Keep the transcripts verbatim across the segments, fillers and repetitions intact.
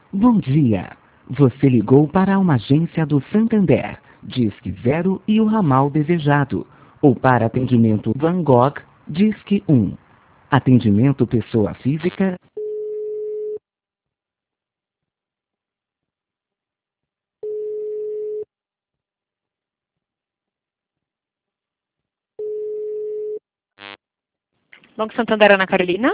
Bom dia. Você ligou para uma agência do Santander, Disque Zero e o ramal desejado. Ou para atendimento Van Gogh, Disque um. Atendimento pessoa física. Banco Santander, Ana Carolina.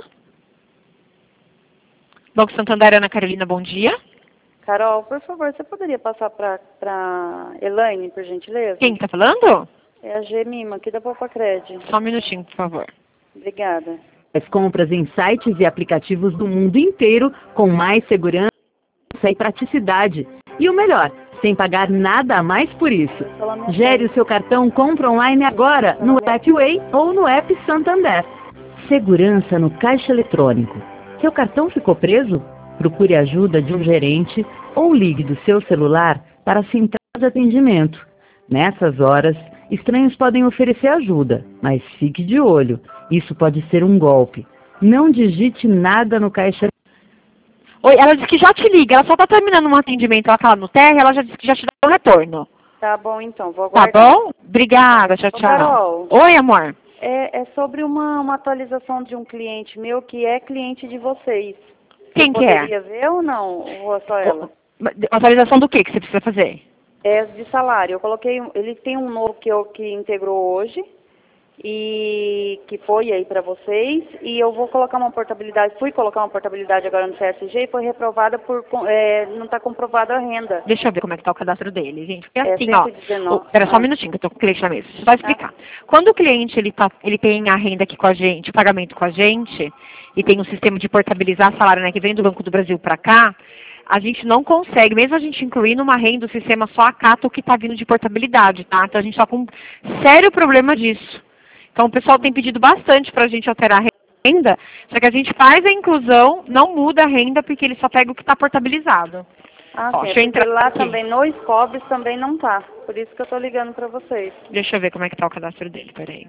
Banco Santander, Ana Carolina, bom dia. Carol, por favor, você poderia passar para para Elaine, por gentileza? Quem está falando? É a G Mima, aqui da Popacred. Só um minutinho, por favor. Obrigada. As compras em sites e aplicativos do mundo inteiro com mais segurança e praticidade. E o melhor, sem pagar nada a mais por isso. Gere o seu cartão Compra Online agora no app Way ou no app Santander. Segurança no caixa eletrônico. Seu cartão ficou preso? Procure a ajuda de um gerente ou ligue do seu celular para a central de atendimento. Nessas horas, estranhos podem oferecer ajuda, mas fique de olho. Isso pode ser um golpe. Não digite nada no caixa. Oi, ela disse que já te liga, ela só está terminando um atendimento, ela tá lá no térreo, ela já disse que já te dá o retorno. Tá bom, então, vou Tá aguardar. bom? Obrigada, tchau, Ô, tchau. Carol. Oi, amor. É, é sobre uma, uma atualização de um cliente meu que é cliente de vocês. Quem que é? Poderia ver ou não? Ou é só ela? Atualização do que que você precisa fazer? É de salário. Eu coloquei, um- ele tem um novo que, eu, que integrou hoje e que foi aí para vocês, e eu vou colocar uma portabilidade, fui colocar uma portabilidade agora no C S G e foi reprovada por, com- é, não está comprovada a renda. Deixa eu ver como é que tá o cadastro dele, gente. Porque É assim, ó. cento e dezenove. Oh, pera só um minutinho, que eu tô com o cliente na mesa. Deixa eu só explicar. Quando o cliente ele, tá, ele tem a renda aqui com a gente, o pagamento com a gente, e tem um sistema de portabilizar salário, né, que vem do Banco do Brasil para cá, a gente não consegue, mesmo a gente incluindo uma renda, o sistema só acata o que está vindo de portabilidade, tá? Então a gente está com um sério problema disso. Então o pessoal tem pedido bastante para a gente alterar a renda, só que a gente faz a inclusão, não muda a renda, porque ele só pega o que está portabilizado. Ah, Ó, sim, deixa eu é porque entrar lá aqui. também, no Scobs também não tá. Por isso que eu estou ligando para vocês. Deixa eu ver como é que tá o cadastro dele, peraí.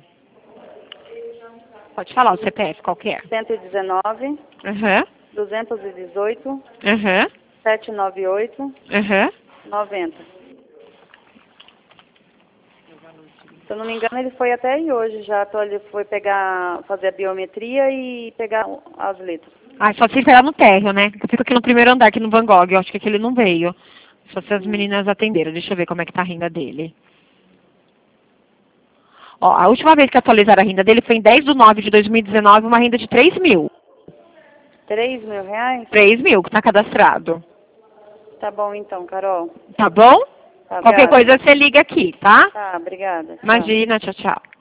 Pode falar o C P F, qual que é? cento e dezenove, Aham, duzentos e dezoito, aham, setecentos e noventa e oito, aham. noventa. Se eu não me engano, ele foi até aí hoje já. Então ele foi pegar, fazer a biometria e pegar as letras. Ah, só se esperar no térreo, né? Eu fico aqui no primeiro andar, aqui no Van Gogh. Eu acho que aqui ele não veio. Só se as meninas atenderam. Deixa eu ver como é que tá a renda dele. Ó, a última vez que atualizaram a renda dele foi em dez de nove de dois mil e dezenove, uma renda de três mil. três mil reais? três mil que tá cadastrado. Tá bom então, Carol. Tá bom? Tá, Qualquer obrigada. coisa você liga aqui, tá? Tá, obrigada. Tchau. Imagina, tchau, tchau.